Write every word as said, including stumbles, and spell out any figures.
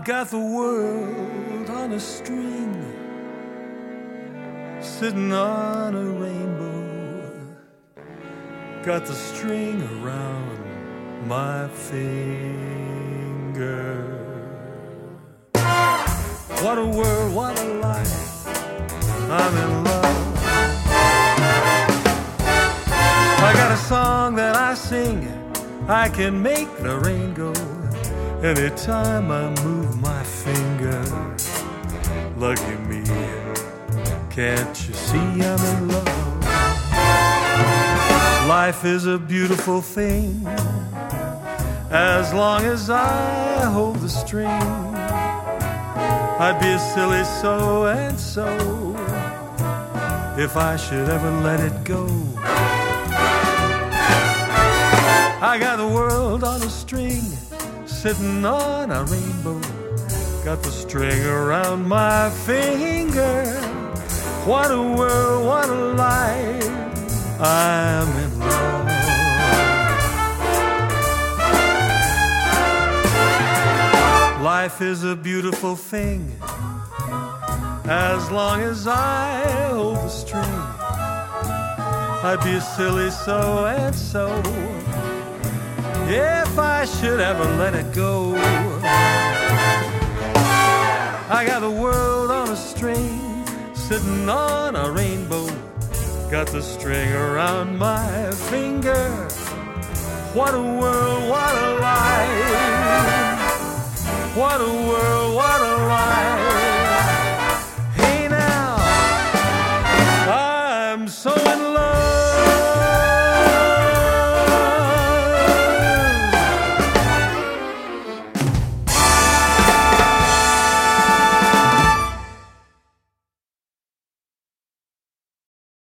got the world on a string, sitting on a rainbow. Got the string around my finger. What a world, what a life, I'm in love. I got a song that I sing, I can make the rain go anytime I move my finger. Lucky me, can't you see I'm in love? Life is a beautiful thing, as long as I hold the string. I'd be a silly so and so if I should ever let it go. I got the world on a string, sitting on a rainbow. Got the string around my finger. What a world, what a life, I'm in love. Life is a beautiful thing, as long as I hold the string. I'd be a silly so and so if I should ever let it go. I got the world on a string, sitting on a rainbow. Got the string around my finger. What a world, what a life. What a world, what a life.